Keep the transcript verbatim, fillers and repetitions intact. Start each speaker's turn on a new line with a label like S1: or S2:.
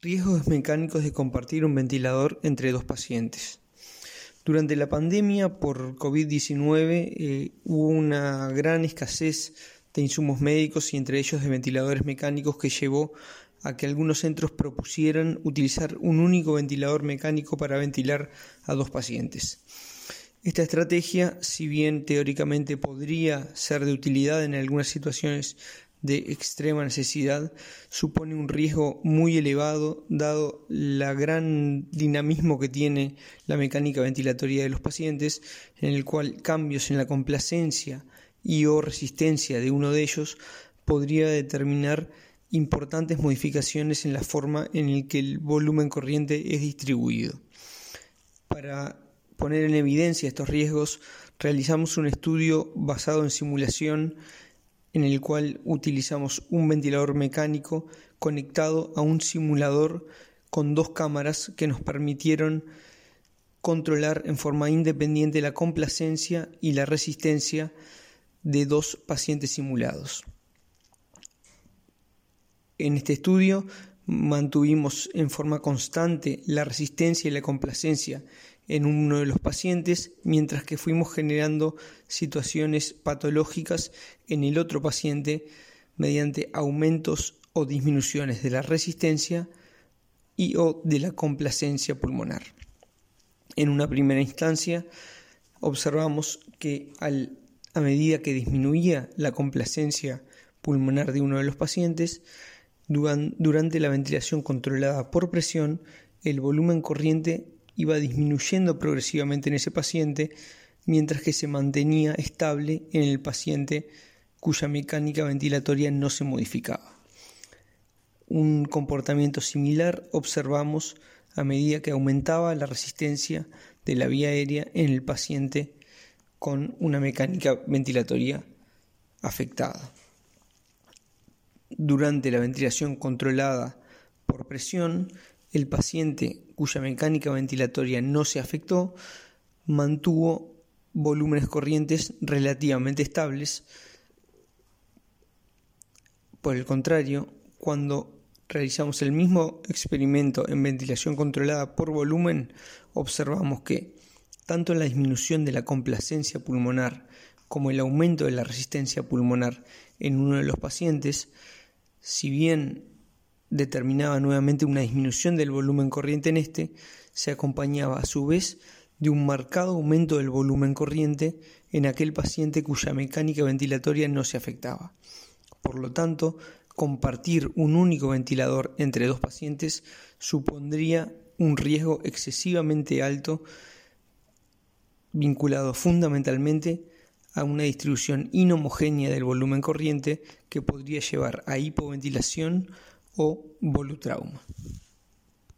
S1: Riesgos mecánicos de compartir un ventilador entre dos pacientes. Durante la pandemia por COVID diecinueve eh, hubo una gran escasez de insumos médicos y entre ellos de ventiladores mecánicos que llevó a que algunos centros propusieran utilizar un único ventilador mecánico para ventilar a dos pacientes. Esta estrategia, si bien teóricamente podría ser de utilidad en algunas situaciones de extrema necesidad, supone un riesgo muy elevado dado la gran dinamismo que tiene la mecánica ventilatoria de los pacientes, en el cual cambios en la complacencia y o resistencia de uno de ellos podría determinar importantes modificaciones en la forma en la que el volumen corriente es distribuido. Para poner en evidencia estos riesgos, realizamos un estudio basado en simulación en el cual utilizamos un ventilador mecánico conectado a un simulador con dos cámaras que nos permitieron controlar en forma independiente la complacencia y la resistencia de dos pacientes simulados. En este estudio mantuvimos en forma constante la resistencia y la complacencia en uno de los pacientes, mientras que fuimos generando situaciones patológicas en el otro paciente mediante aumentos o disminuciones de la resistencia y o de la complacencia pulmonar. En una primera instancia observamos que al, a medida que disminuía la complacencia pulmonar de uno de los pacientes, durante la ventilación controlada por presión, el volumen corriente iba disminuyendo progresivamente en ese paciente, mientras que se mantenía estable en el paciente cuya mecánica ventilatoria no se modificaba. Un comportamiento similar observamos a medida que aumentaba la resistencia de la vía aérea en el paciente con una mecánica ventilatoria afectada. Durante la ventilación controlada por presión, el paciente cuya mecánica ventilatoria no se afectó mantuvo volúmenes corrientes relativamente estables. Por el contrario, cuando realizamos el mismo experimento en ventilación controlada por volumen, observamos que tanto la disminución de la complacencia pulmonar como el aumento de la resistencia pulmonar en uno de los pacientes, si bien determinaba nuevamente una disminución del volumen corriente en este, se acompañaba a su vez de un marcado aumento del volumen corriente en aquel paciente cuya mecánica ventilatoria no se afectaba. Por lo tanto, compartir un único ventilador entre dos pacientes supondría un riesgo excesivamente alto vinculado fundamentalmente a una distribución inhomogénea del volumen corriente que podría llevar a hipoventilación o volutrauma.